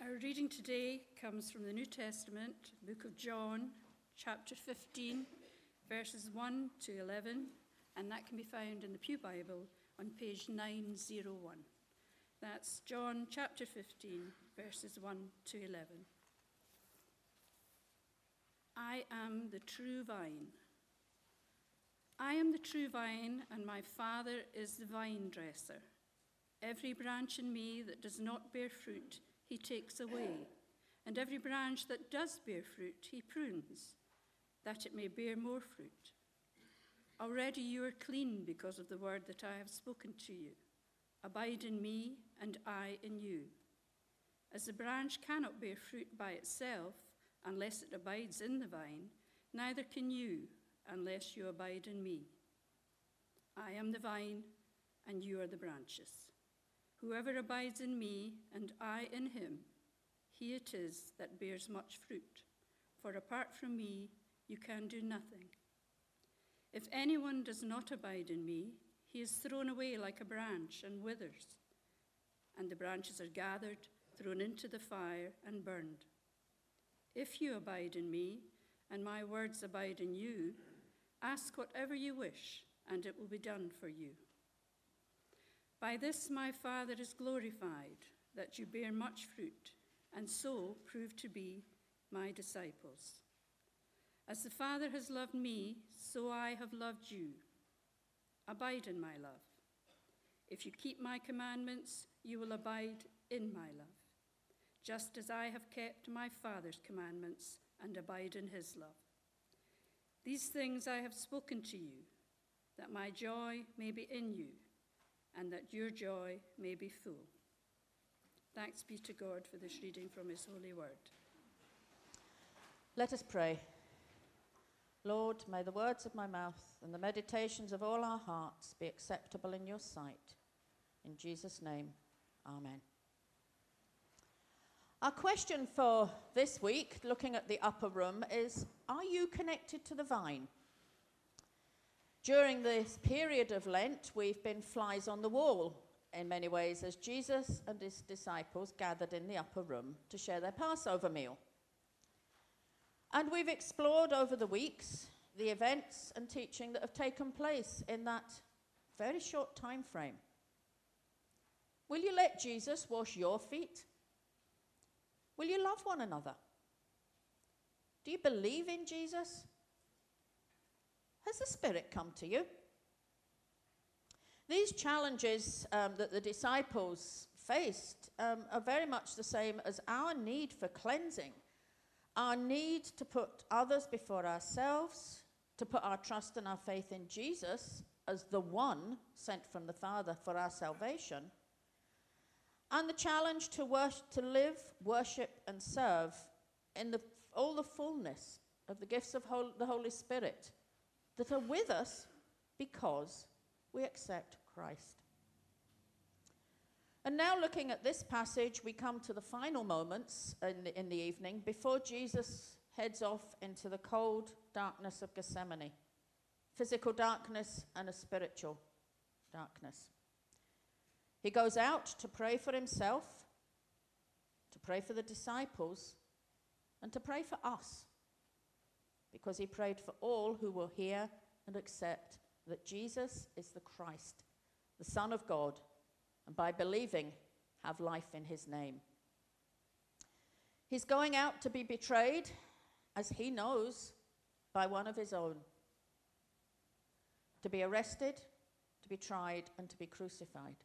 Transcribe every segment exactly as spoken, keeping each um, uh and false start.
Our reading today comes from the New Testament, book of John, chapter fifteen, verses one to eleven, and that can be found in the Pew Bible on page nine oh one. That's John chapter fifteen, verses one to eleven. I am the true vine. I am the true vine, and my Father is the vine dresser. Every branch in me that does not bear fruit, he takes away, and every branch that does bear fruit, he prunes, that it may bear more fruit. Already you are clean because of the word that I have spoken to you. Abide in me, and I in you. As the branch cannot bear fruit by itself unless it abides in the vine, neither can you unless you abide in me. I am the vine, and you are the branches. Whoever abides in me, and I in him, he it is that bears much fruit. For apart from me, you can do nothing. If anyone does not abide in me, he is thrown away like a branch and withers, and the branches are gathered, thrown into the fire, and burned. If you abide in me, and my words abide in you, ask whatever you wish, and it will be done for you. By this my Father is glorified, that you bear much fruit, and so prove to be my disciples. As the Father has loved me, so I have loved you. Abide in my love. If you keep my commandments, you will abide in my love, just as I have kept my Father's commandments and abide in his love. These things I have spoken to you, that my joy may be in you, and that your joy may be full. Thanks be to God for this reading from his holy word. Let us pray. Lord, may the words of my mouth and the meditations of all our hearts be acceptable in your sight. In Jesus' name, amen. Our question for this week, looking at the upper room, is, are you connected to the vine? During this period of Lent, we've been flies on the wall in many ways as Jesus and his disciples gathered in the upper room to share their Passover meal. And we've explored over the weeks the events and teaching that have taken place in that very short time frame. Will you let Jesus wash your feet? Will you love one another? Do you believe in Jesus? Has the Spirit come to you? These challenges um, that the disciples faced um, are very much the same as our need for cleansing, our need to put others before ourselves, to put our trust and our faith in Jesus as the one sent from the Father for our salvation, and the challenge to, worship, to live, worship, and serve in the, all the fullness of the gifts of Hol- the Holy Spirit that are with us because we accept Christ. And now, looking at this passage, we come to the final moments in the, in the evening before Jesus heads off into the cold darkness of Gethsemane, physical darkness and a spiritual darkness. He goes out to pray for himself, to pray for the disciples, and to pray for us, because he prayed for all who will hear and accept that Jesus is the Christ, the Son of God, and by believing, have life in his name. He's going out to be betrayed, as he knows, by one of his own, to be arrested, to be tried, and to be crucified.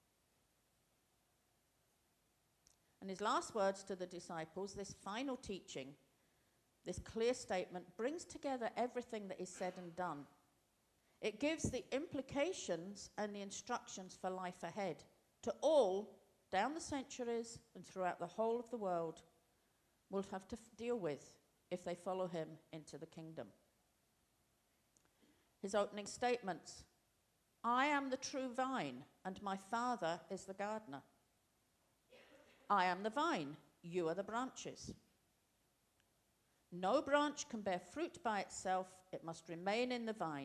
And his last words to the disciples, this final teaching, this clear statement, brings together everything that is said and done. It gives the implications and the instructions for life ahead to all, down the centuries and throughout the whole of the world, will have to f- deal with if they follow him into the kingdom. His opening statements: I am the true vine, and my Father is the gardener. I am the vine, you are the branches. No branch can bear fruit by itself, it must remain in the vine.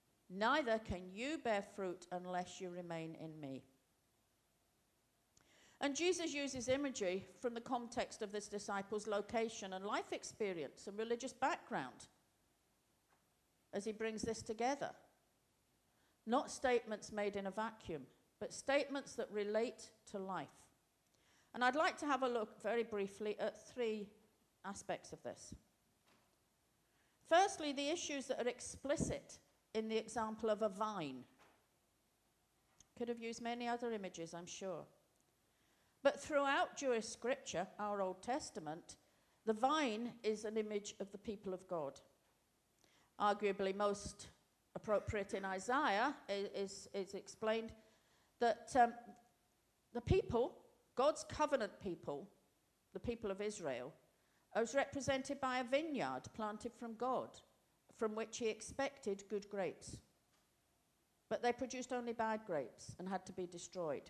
Neither can you bear fruit unless you remain in me. And Jesus uses imagery from the context of this disciples' location and life experience and religious background as he brings this together. Not statements made in a vacuum, but statements that relate to life. And I'd like to have a look very briefly at three aspects of this. Firstly, the issues that are explicit in the example of a vine. Could have used many other images, I'm sure. But throughout Jewish scripture, our Old Testament, the vine is an image of the people of God. Arguably most appropriate in Isaiah is, is explained that um, the people, God's covenant people, the people of Israel, was represented by a vineyard planted from God, from which he expected good grapes. But they produced only bad grapes and had to be destroyed.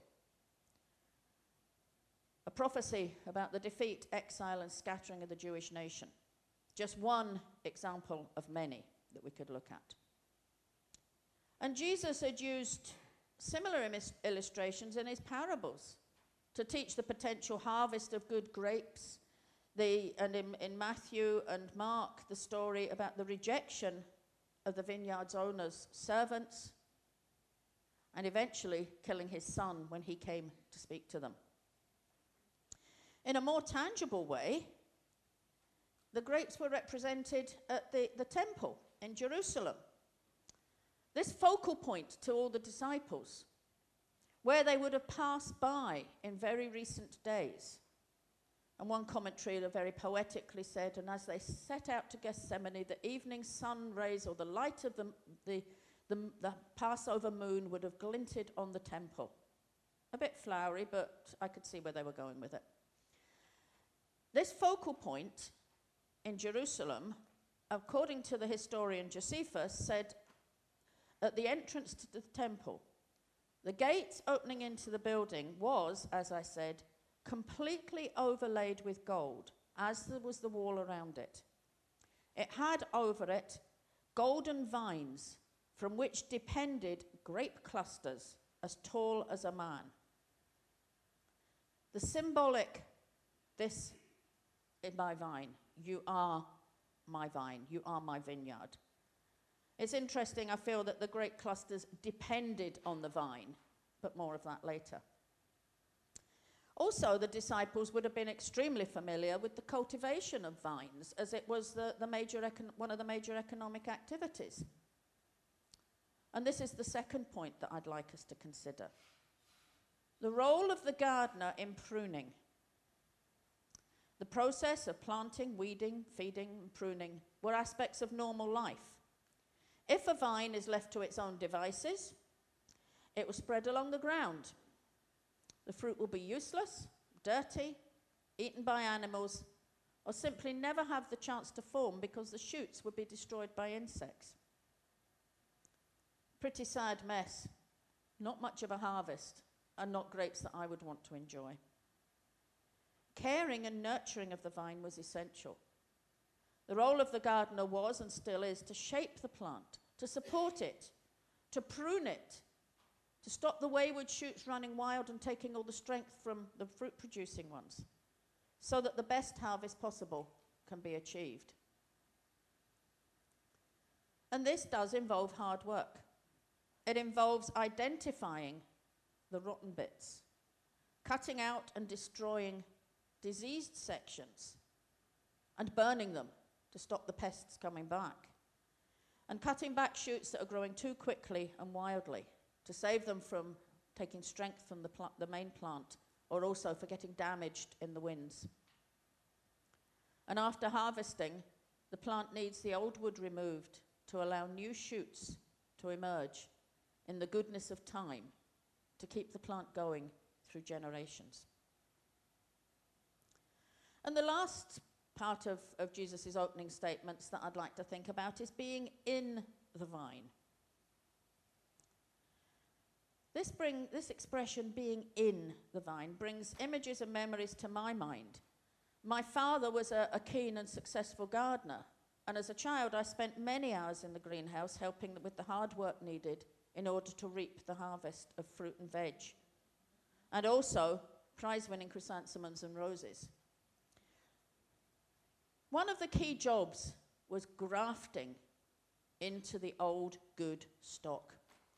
A prophecy about the defeat, exile, and scattering of the Jewish nation. Just one example of many that we could look at. And Jesus had used similar imis- illustrations in his parables to teach the potential harvest of good grapes. The, and in, in Matthew and Mark, the story about the rejection of the vineyard's owner's servants, and eventually killing his son when he came to speak to them. In a more tangible way, the grapes were represented at the, the temple in Jerusalem. This focal point to all the disciples, where they would have passed by in very recent days. And one commentary very poetically said, and as they set out to Gethsemane, the evening sun rays or the light of the, the, the, the Passover moon would have glinted on the temple. A bit flowery, but I could see where they were going with it. This focal point in Jerusalem, according to the historian Josephus, said at the entrance to the temple, the gate opening into the building was, as I said, completely overlaid with gold, as there was the wall around it. It had over it golden vines from which depended grape clusters as tall as a man. The symbolic, this is my vine, you are my vine, you are my vineyard. It's interesting, I feel that the grape clusters depended on the vine, but more of that later. Also, the disciples would have been extremely familiar with the cultivation of vines, as it was the, the major econ- one of the major economic activities. And this is the second point that I'd like us to consider. The role of the gardener in pruning. The process of planting, weeding, feeding, and pruning were aspects of normal life. If a vine is left to its own devices, it will spread along the ground. The fruit will be useless, dirty, eaten by animals, or simply never have the chance to form because the shoots would be destroyed by insects. Pretty sad mess. Not much of a harvest, and not grapes that I would want to enjoy. Caring and nurturing of the vine was essential. The role of the gardener was, and still is, to shape the plant, to support it, to prune it, to stop the wayward shoots running wild and taking all the strength from the fruit-producing ones, so that the best harvest possible can be achieved. And this does involve hard work. It involves identifying the rotten bits, cutting out and destroying diseased sections, and burning them to stop the pests coming back, and cutting back shoots that are growing too quickly and wildly to save them from taking strength from the, pl- the main plant, or also for getting damaged in the winds. And after harvesting, the plant needs the old wood removed to allow new shoots to emerge in the goodness of time to keep the plant going through generations. And the last part of, of Jesus' opening statements that I'd like to think about is being in the vine. This, bring, this expression, being in the vine, brings images and memories to my mind. My father was a, a keen and successful gardener, and as a child I spent many hours in the greenhouse helping with the hard work needed in order to reap the harvest of fruit and veg, and also prize-winning chrysanthemums and roses. One of the key jobs was grafting into the old good stock.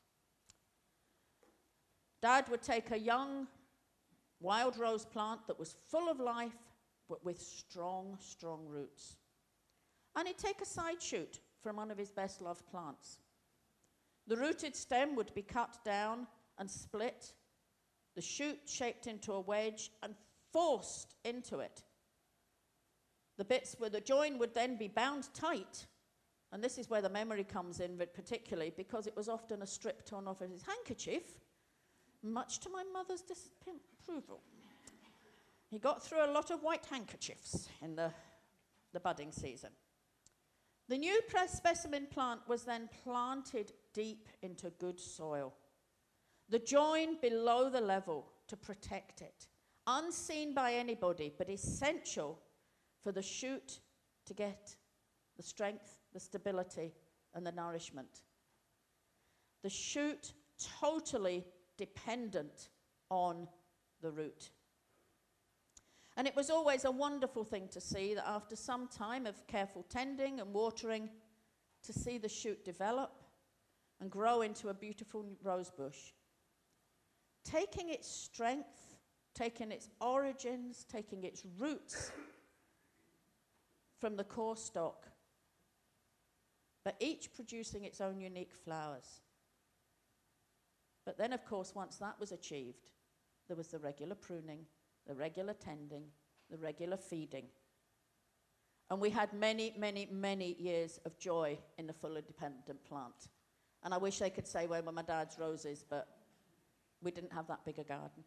Dad would take a young wild rose plant that was full of life, but with strong, strong roots. And he'd take a side shoot from one of his best loved plants. The rooted stem would be cut down and split, the shoot shaped into a wedge and forced into it. The bits where the join would then be bound tight, and this is where the memory comes in particularly, because it was often a strip torn off of his handkerchief, much to my mother's disapproval. He got through a lot of white handkerchiefs in the, the budding season. The new press specimen plant was then planted deep into good soil. The join below the level to protect it, unseen by anybody, but essential for the shoot to get the strength, the stability, and the nourishment. The shoot totally dependent on the root. And it was always a wonderful thing to see that after some time of careful tending and watering, to see the shoot develop and grow into a beautiful rose bush. Taking its strength, taking its origins, taking its roots from the core stock, but each producing its own unique flowers. But then, of course, once that was achieved, there was the regular pruning, the regular tending, the regular feeding. And we had many, many, many years of joy in the fully dependent plant. And I wish I could say where were my dad's roses, but we didn't have that big a garden.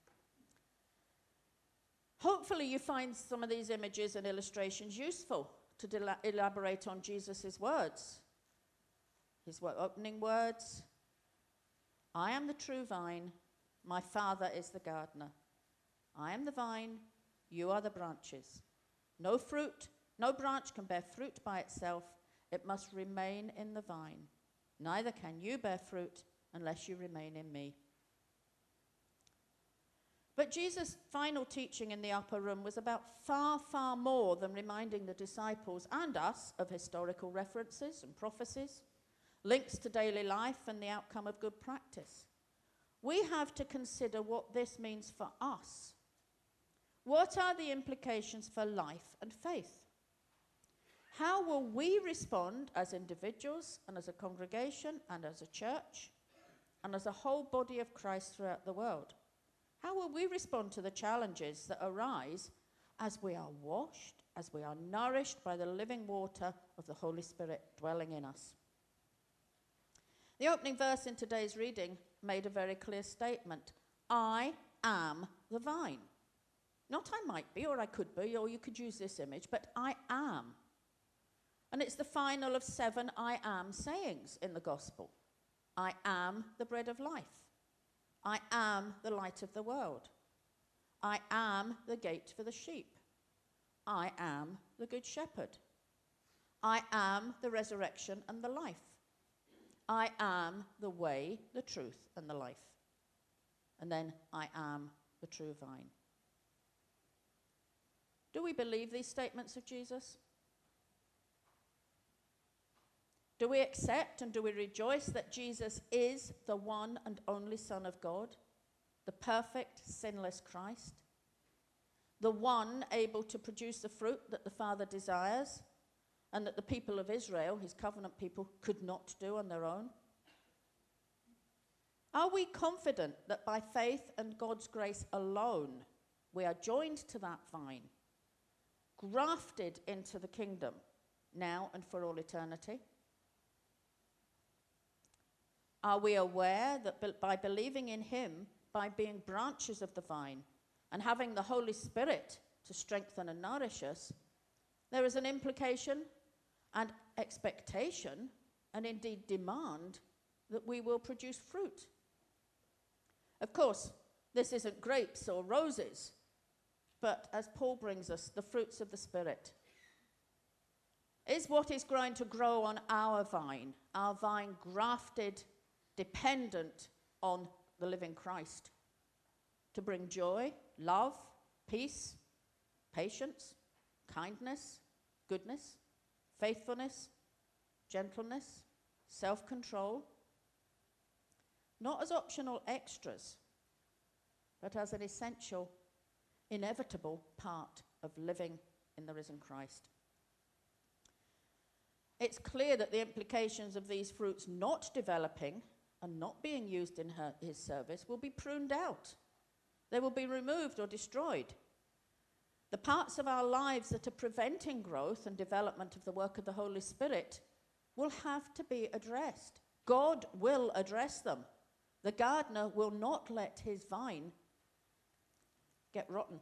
Hopefully you find some of these images and illustrations useful to dela- elaborate on Jesus' words. His wo- opening words, I am the true vine, my Father is the gardener. I am the vine, you are the branches. No fruit, no branch can bear fruit by itself. It must remain in the vine. Neither can you bear fruit unless you remain in me. But Jesus' final teaching in the upper room was about far, far more than reminding the disciples and us of historical references and prophecies, links to daily life and the outcome of good practice. We have to consider what this means for us. What are the implications for life and faith? How will we respond as individuals and as a congregation and as a church and as a whole body of Christ throughout the world? How will we respond to the challenges that arise as we are washed, as we are nourished by the living water of the Holy Spirit dwelling in us? The opening verse in today's reading made a very clear statement. I am the vine. Not I might be, or I could be, or you could use this image, but I am. And it's the final of seven I am sayings in the gospel. I am the bread of life. I am the light of the world. I am the gate for the sheep. I am the good shepherd. I am the resurrection and the life. I am the way, the truth, and the life. And then I am the true vine. Do we believe these statements of Jesus? Do we accept and do we rejoice that Jesus is the one and only Son of God, the perfect, sinless Christ, the one able to produce the fruit that the Father desires and that the people of Israel, his covenant people, could not do on their own? Are we confident that by faith and God's grace alone we are joined to that vine, grafted into the kingdom now and for all eternity? Are we aware that be- by believing in him, by being branches of the vine and having the Holy Spirit to strengthen and nourish us, there is an implication and expectation and indeed demand that we will produce fruit? Of course, this isn't grapes or roses, but as Paul brings us, the fruits of the Spirit. Is what is going to grow on our vine, our vine grafted, dependent on the living Christ? to bring joy, love, peace, patience, kindness, goodness, faithfulness, gentleness, self-control, not as optional extras, but as an essential, inevitable part of living in the risen Christ. It's clear that the implications of these fruits not developing and not being used in her, his service will be pruned out. They will be removed or destroyed. The parts of our lives that are preventing growth and development of the work of the Holy Spirit will have to be addressed. God will address them. The gardener will not let his vine get rotten.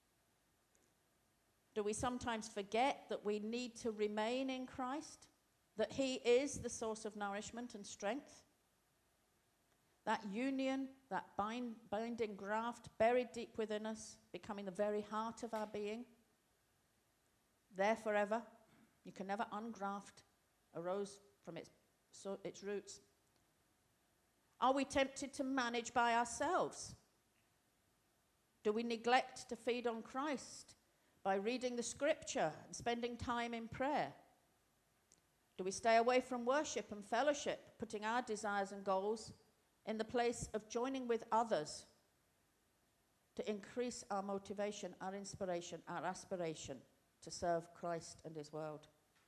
Do we sometimes forget that we need to remain in Christ? That he is the source of nourishment and strength? That union, that bind, binding graft buried deep within us, becoming the very heart of our being, there forever. You can never ungraft a rose from its, so, its roots. Are we tempted to manage by ourselves? Do we neglect to feed on Christ by reading the scripture and spending time in prayer? Do we stay away from worship and fellowship, putting our desires and goals in the place of joining with others to increase our motivation, our inspiration, our aspiration to serve Christ and his world?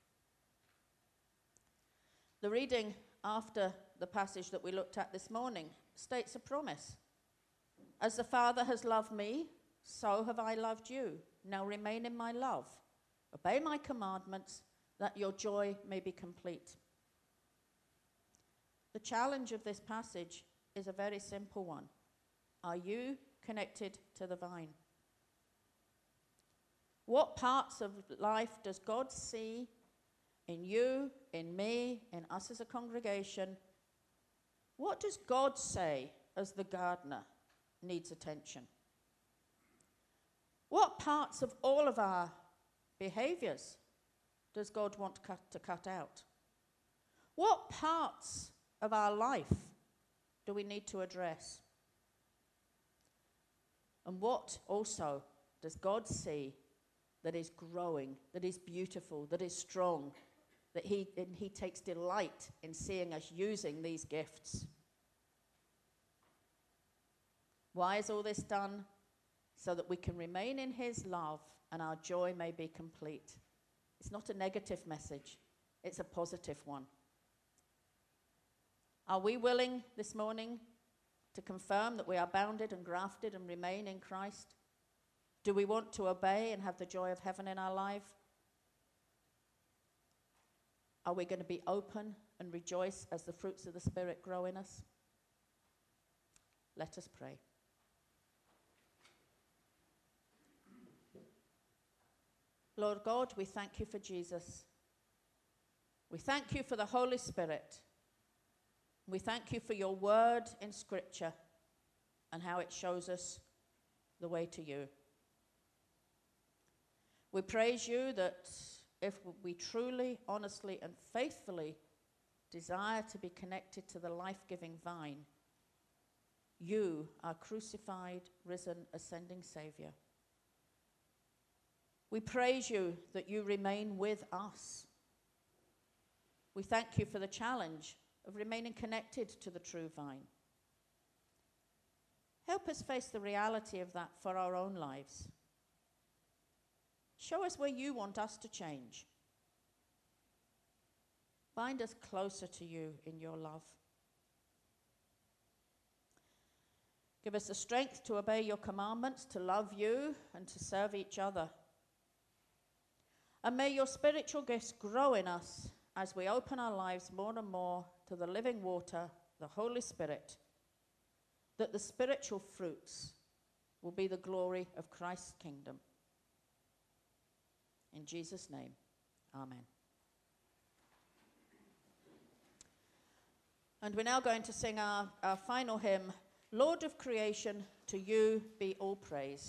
The reading after the passage that we looked at this morning states a promise. As the Father has loved me, so have I loved you. Now remain in my love. Obey my commandments, that your joy may be complete. The challenge of this passage is a very simple one. Are you connected to the vine? What parts of life does God see in you, in me, in us as a congregation? What does God say as the gardener needs attention? What parts of all of our behaviors does God want to cut, to cut out? What parts of our life do we need to address? And what also does God see that is growing, that is beautiful, that is strong, that he, and he takes delight in seeing us using these gifts? Why is all this done? So that we can remain in his love and our joy may be complete. It's not a negative message, it's a positive one. Are we willing this morning to confirm that we are bounded and grafted and remain in Christ? Do we want to obey and have the joy of heaven in our life? Are we going to be open and rejoice as the fruits of the Spirit grow in us? Let us pray. Lord God, we thank you for Jesus. We thank you for the Holy Spirit. We thank you for your word in Scripture and how it shows us the way to you. We praise you that if we truly, honestly, and faithfully desire to be connected to the life-giving vine, you are crucified, risen, ascending Savior. We praise you that you remain with us. We thank you for the challenge of remaining connected to the true vine. Help us face the reality of that for our own lives. Show us where you want us to change. Bind us closer to you in your love. Give us the strength to obey your commandments, to love you, and to serve each other. And may your spiritual gifts grow in us as we open our lives more and more to the living water, the Holy Spirit, that the spiritual fruits will be the glory of Christ's kingdom. In Jesus' name, amen. And we're now going to sing our, our final hymn, Lord of Creation, to you be all praise.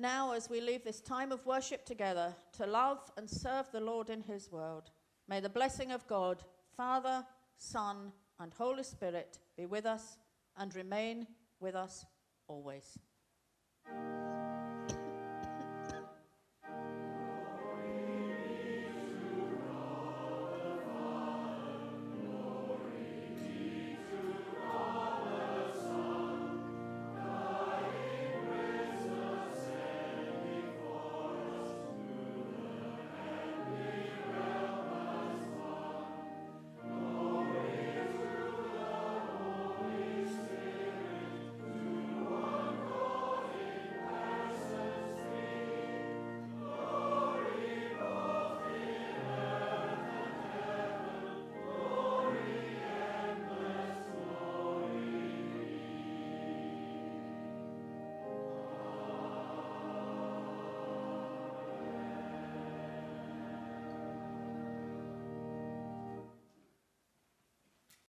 now, as we leave this time of worship together to love and serve the Lord in his word, may the blessing of God, Father, Son, and Holy Spirit be with us and remain with us always.